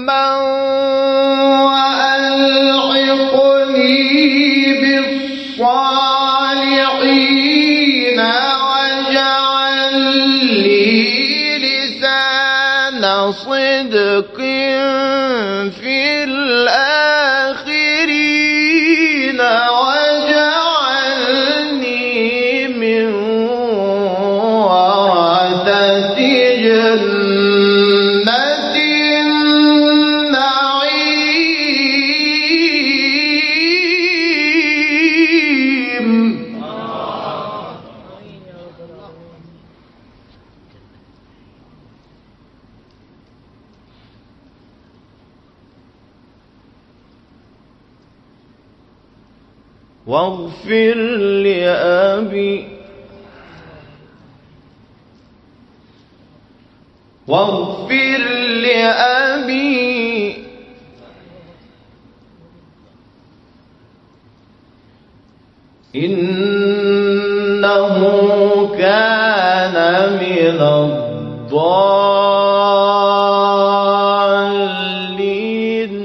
وألحقني بالصالحين واجعل لي لسان صدق في الآخرين واجعلني من ورثة جنة النعيم. واغفر لأبي إنه كان من الضالين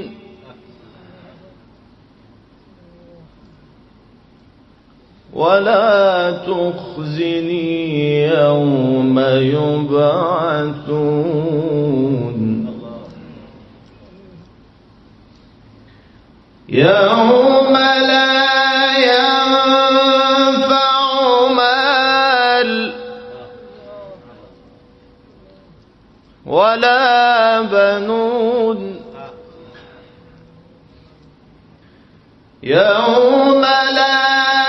ولا تخزني يوم يبعثون يوم لا ينفع مال ولا بنون يوم لا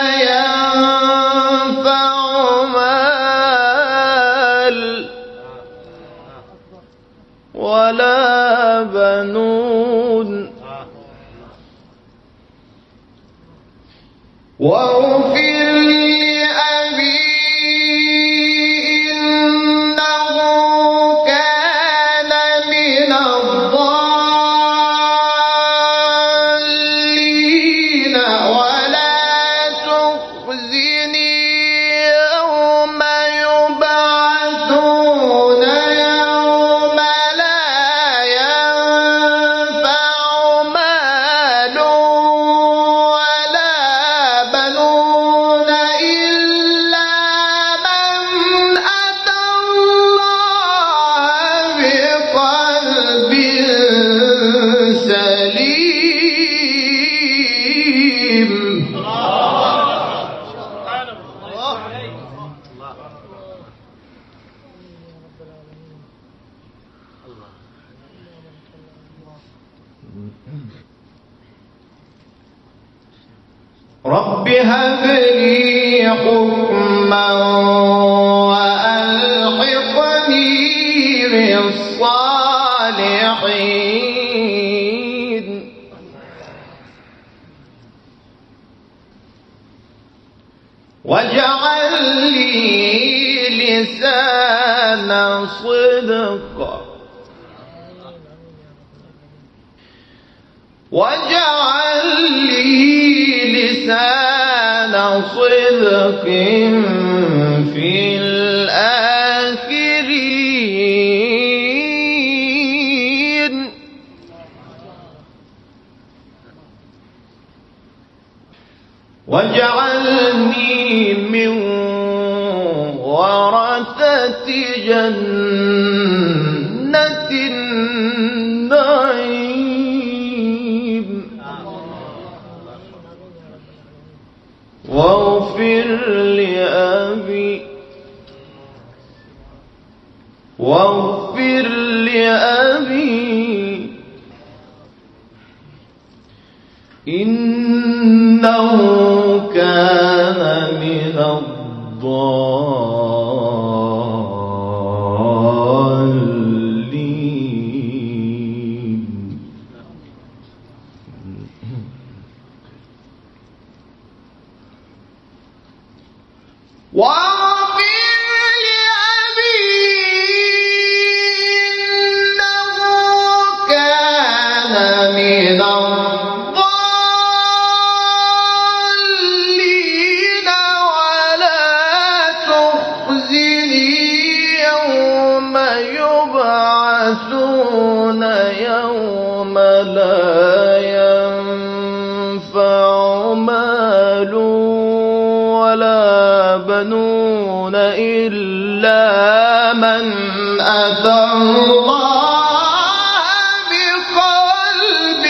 ينفع مال ولا بنون واغفر لأبي إنه كان من الضالين ولا تخزني يوم يبعثون يوم لا ينفع مال ولا بنون إلا من أتى الله بقلب سليم. رب هب لي حكما وألحقني بالصالحين واجعل لي لسان صدق واجعل لي لسان صدق في الآخرين واجعلني من ورثة جنة النعيم واغفر لأبي إنه كان من الضالين يبعثون يوم لا ينفع مال ولا بنون إلا من أتى الله بقلب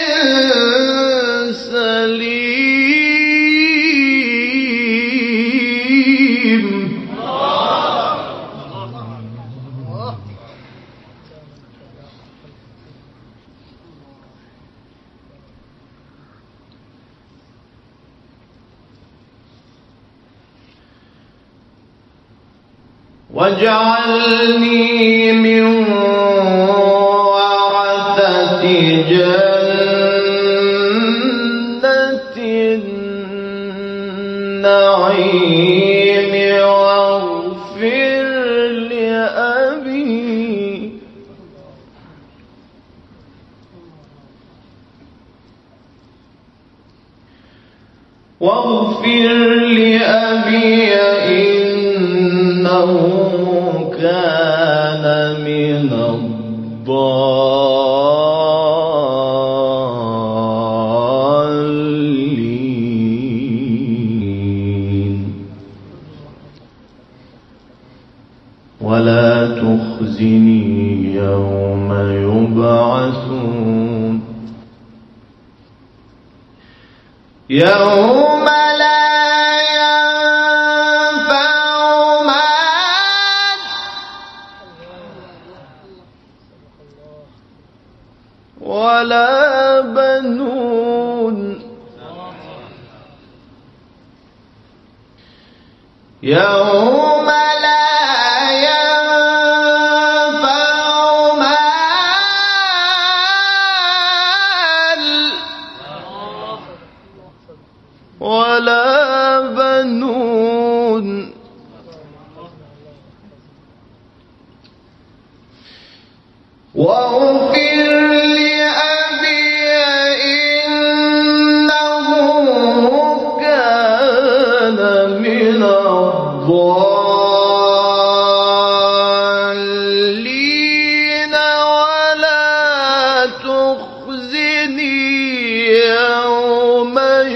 سليم. واجعلني من ورثة جنة النعيم واغفر لأبي إنه كان من الضالين. ولا تخزني يوم يبعثون يوم لا ينفع مال ولا بنون يوم لا ينفع مال ولا بنون واغفر لأبي إنه كان من الضالين. ولا تخزني يوم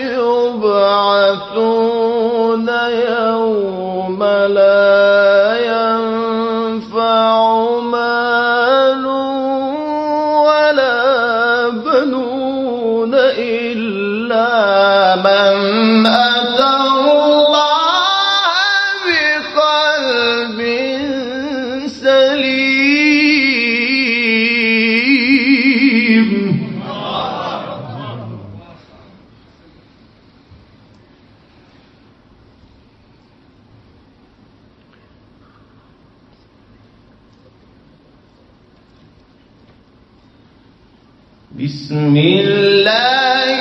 يبعثون يوم لا ينفع مال ولا بنون إلا من أتى الله بقلب سليم. بسم الله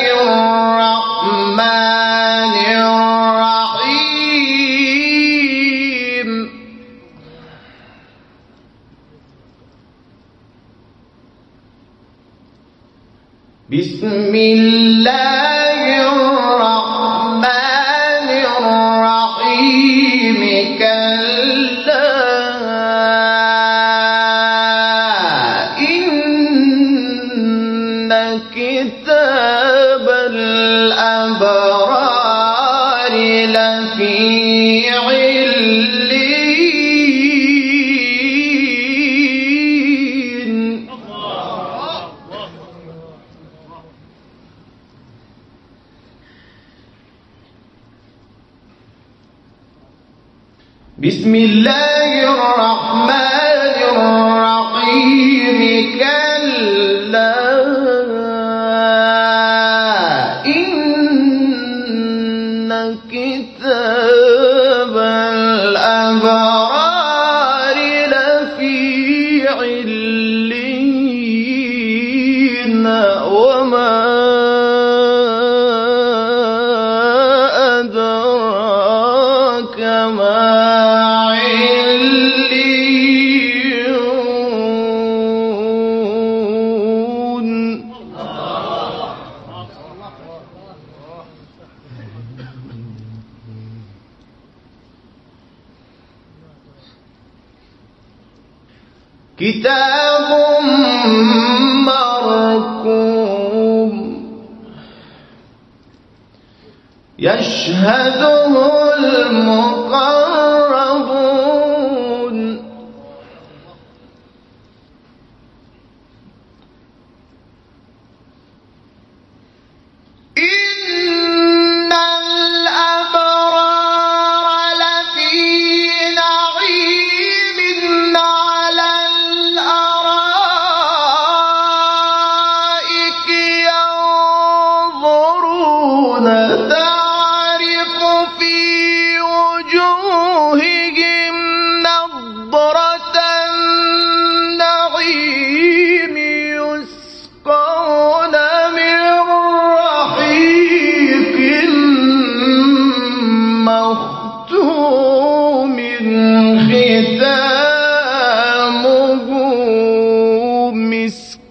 الرحمن الرحيم. بسم الله الرحمن الرحيم. كلا كتاب الأبرار لفي عليين. بسم الله الرحمن الرحيم. كلا كتاب الأبرار لفي عليين. وما أدراك ما عليون. كتاب مرقوم يشهده المقربون إن الأبرار لفي نعيم على الأرائك ينظرون تعرف في وجوههم نضرة النعيم يسقون من رحيق مختوم ختامه مسك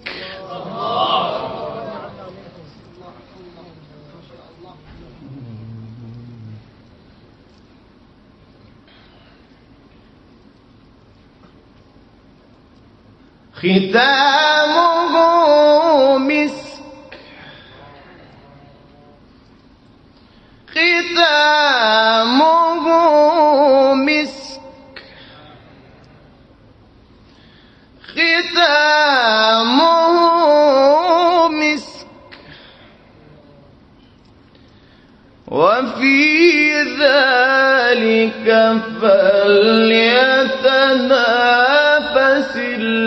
ختامه مسك ختامه مسك ختامه مسك وفي ذلك فليتنافس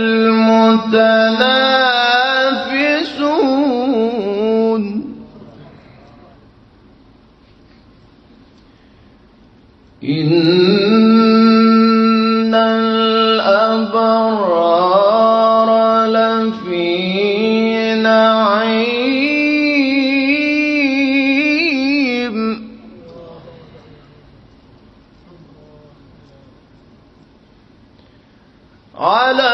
المتنافسون إن الأبرار لفي نعيم على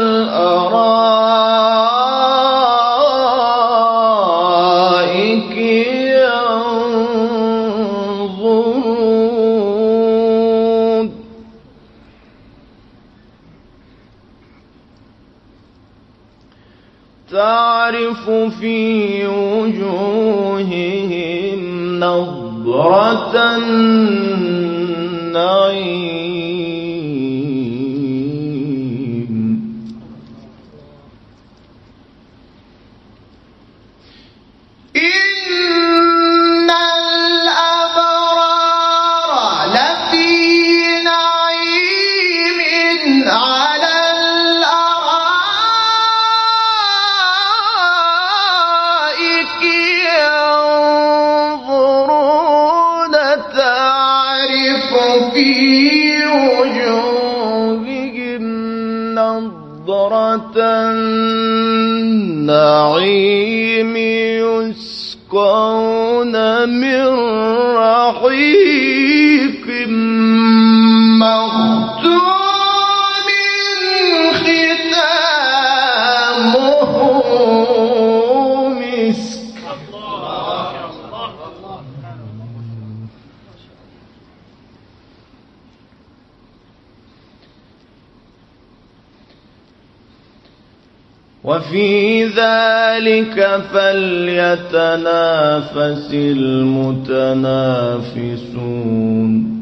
الأرائك ينظرون تعرف في وجوههم نضرة النعيم إن الأبرار لفي نعيم على الأرائك ينظرون تعرف في وجوههم نضرة النعيم يسقون من رحيق مختوم ختامه مسك وفي ذلك فليتنافس المتنافسون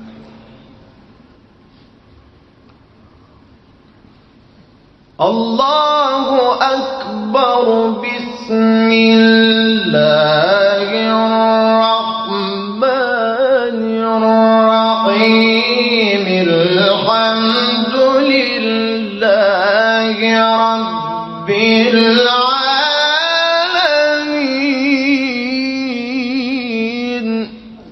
الله أكبر بسم الله الرحمن الرحيم الحمد لله رب العالمين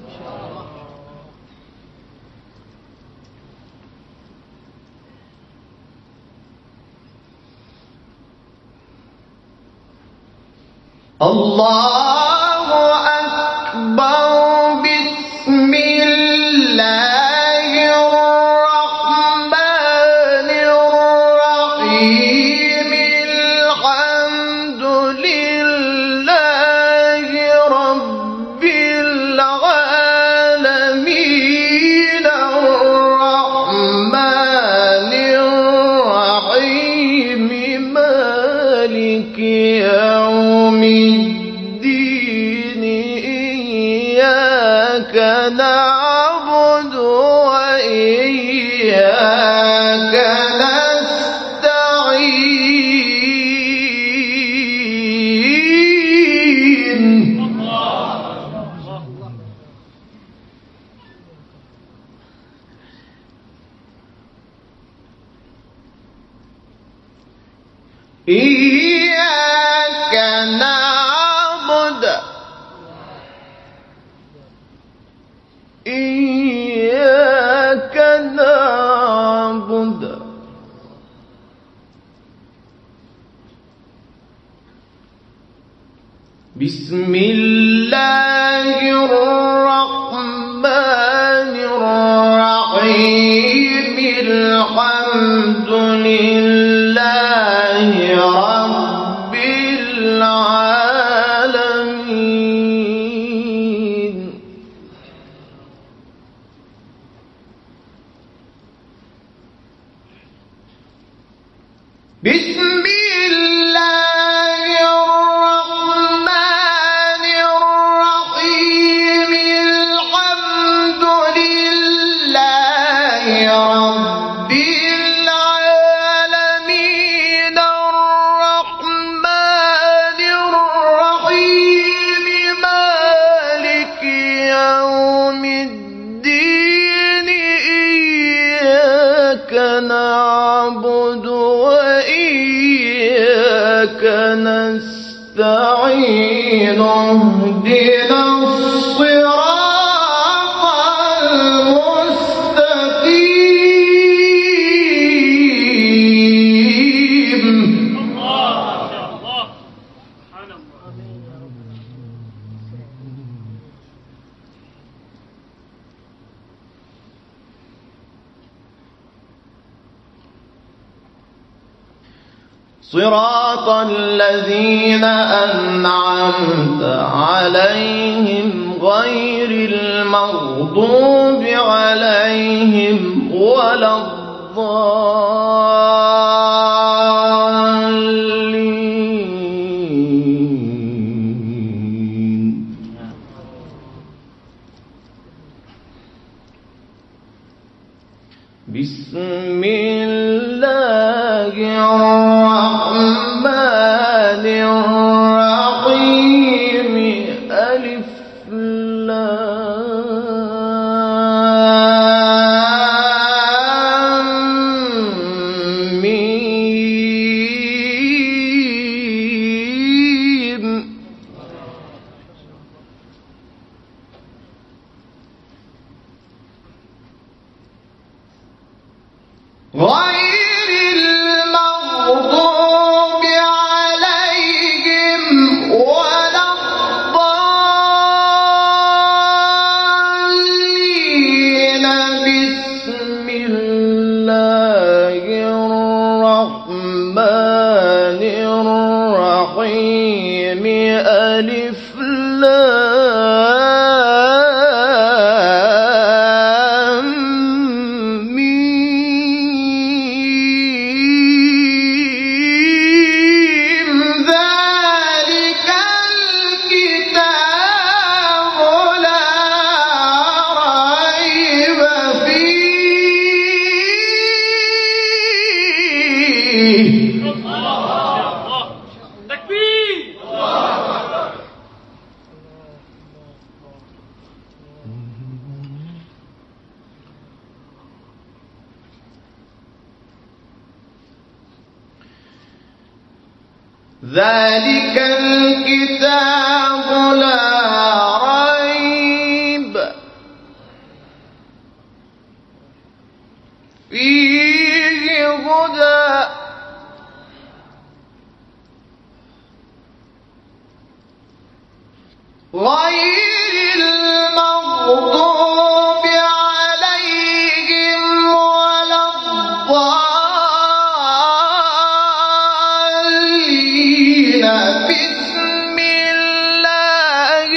الله أكبر بسم الله الرحمن الرحيم الحمد لله رب العالمين الرحمن الرحيم مالك يوم الدين إياك نعبد وإياك نستعين. إياك نعبد إياك نعبد بسم الله الرحمن الرحيم الحمد لله رب العالمين. بسم الله الرحمن الرحيم الحمد لله رب العالمين الرحمن الرحيم مالك يوم الدين إياك نعبد وإياك نستعين اهدنا الصراط المستقيم. صراط الذين أنعمت عليهم غير المغضوب عليهم ولا الضالين. بسم الله الرحمن الرحيم ألف لام ميم. غير المغضوب عليهم ولا الضالين. بسم الله الرحمن الرحيم ألف لام ميم. ذلك الكتاب لا ريب فيه. تكبير. ذلك الكتاب لا ريب فيه هدى غير المغضوب عليهم ولا الضالين. بسم الله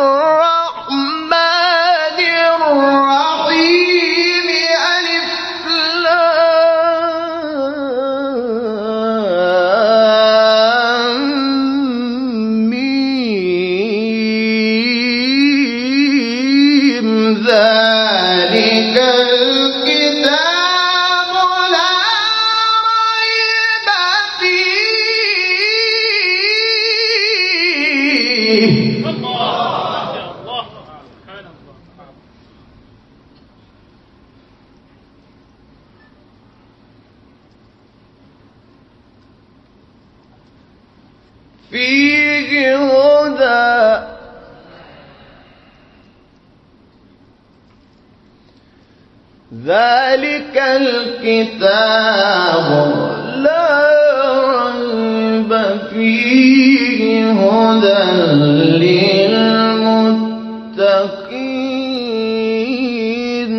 الرحمن الرحيم ألف لام ميم. فيه هدى ذلك الكتاب لا ريب فيه هدى للمتقين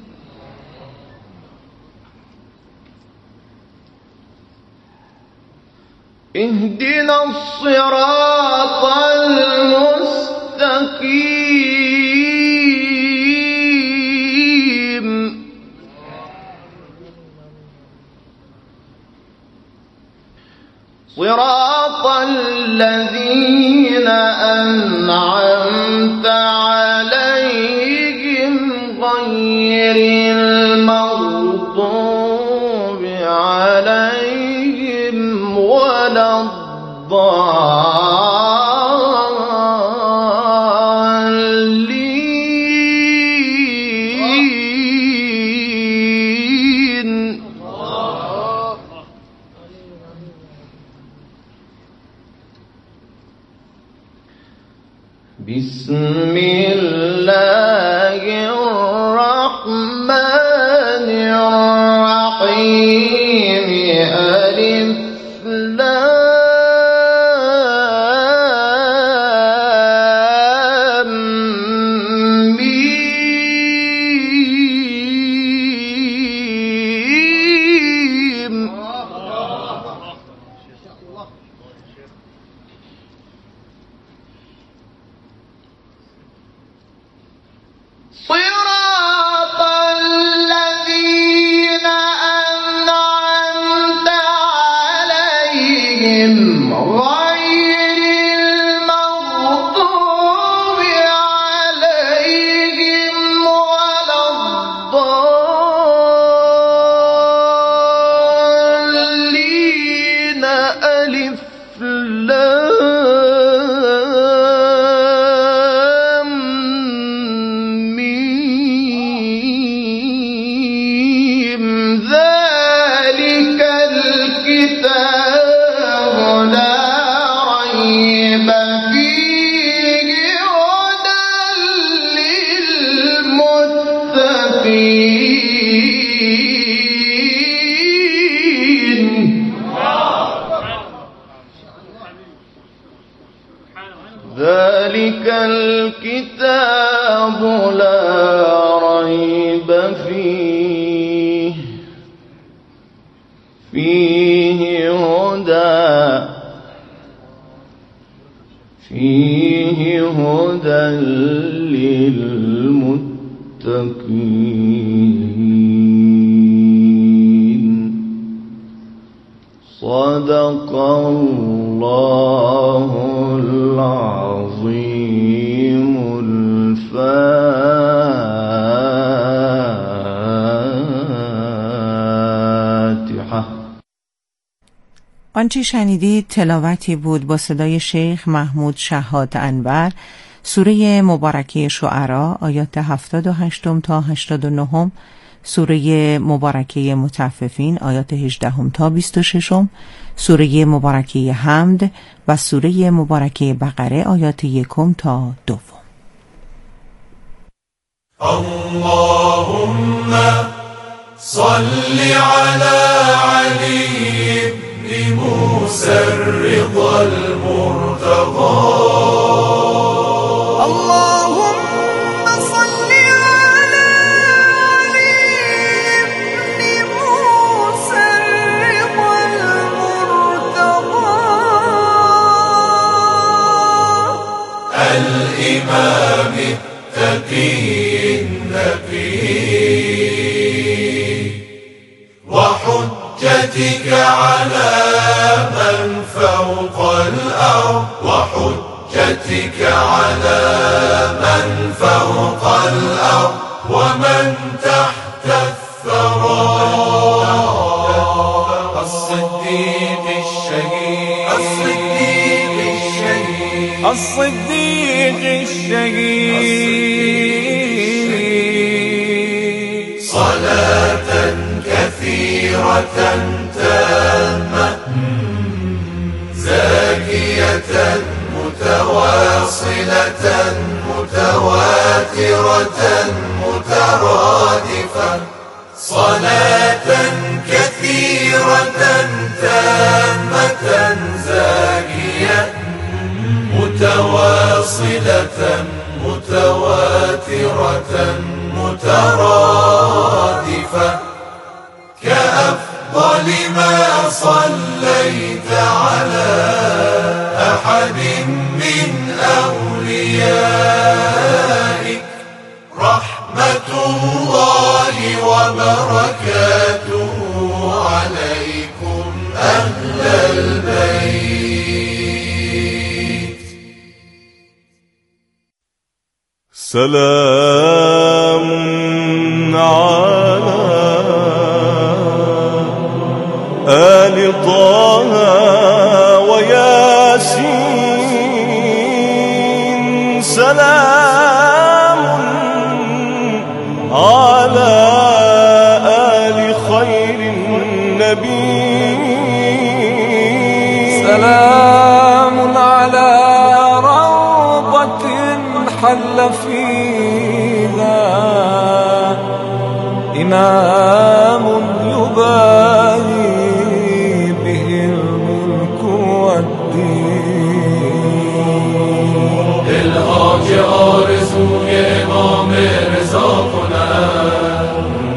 اهدنا الصراط المستقيم صراط الذين أنعمت عليهم غير المغضوب عليهم ولا الضالين بسم الله الرحمن الرحيم ألف لام ميم صراط الذين أنعمت عليهم غير المغضوب عليهم ولا الضالين ألف لام ميم ذلك الكتاب لا ريب فيه هدى للمتقين ذلك الكتاب لا ريب فيه هدى للمتقين صدق الله العظيم الفاتحة. آنچه شنیدید تلاوتی بود با صدای شیخ محمود شهاد انور، سوره مبارکه شعراء آیات 78 تا 89، سوره مبارکه مطففین آیات 18 تا 26، سوره مبارکه حمد و سوره مبارکه بقره آیات 1 تا 2. اللهم صل على علي بن موسى الرضا المرتضى اللهم صل على علي بن موسى الرضا المرتضى الإمام التقي النبي وحجتك على من فوق الأرض وحجتك على من فوق الأرض ومن تحت الثرى الصديق الشهيد الصديق الشهيد صلاة كثيرة تامة زاكية متواصلة متواترة مترادفة صلاة كثيرة تامة زاكية متواصلة متواترة مترادفة كأفضل ما صليت على أحد من أوليائك رحمة الله وبركاته عليكم أهل البيت. سلام على آل طه وياسين سلام على آل خير النبي سلام على روضة حل فيها إمام يباهي به الملك والدين. الحاج آرزوی امام رضا کند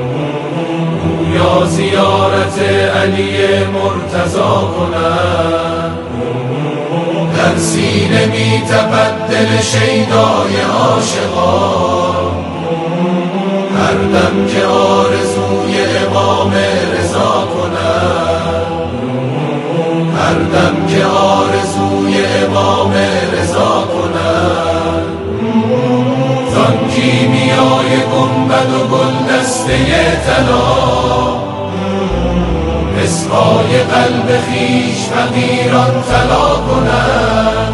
یا زیارت علی مرتضی کند در سینه می تپد دل شیدای عاشقان هر دم که آرزوی امام رضا کند هر دم که آرزوی امام رضا کند زان کیمیای گنبد و گل دسته طلا مسقای قلب خویش فقیران طلا کند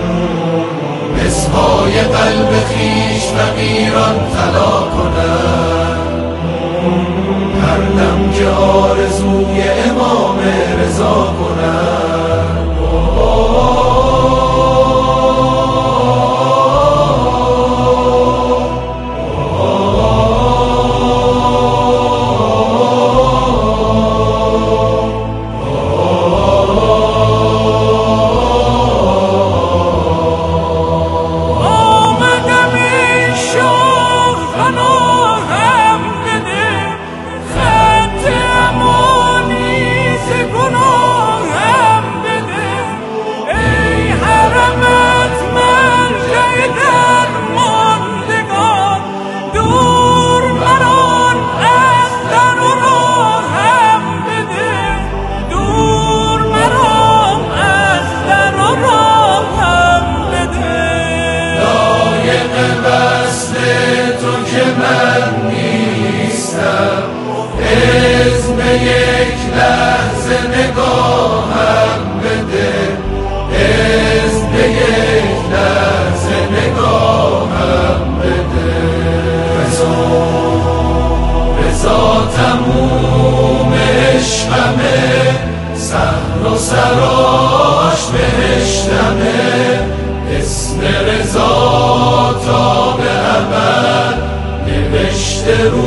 مسقای قلب خویش فقیران طلا کند هر دم که آرزوی امام رضا کند یک لحظه نگاهم بده اذن یک لحظه نگاهم بده رضا تموم عشقمه سهل و سراش بهشتمه اسم رضا تا به ابد نوشته رو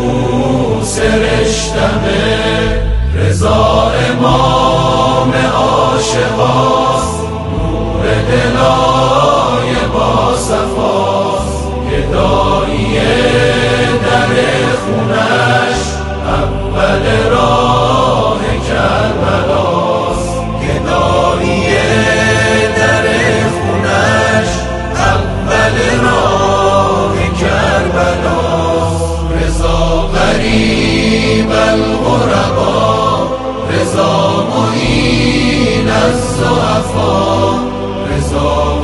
سرشتمه رضا امام عاشقان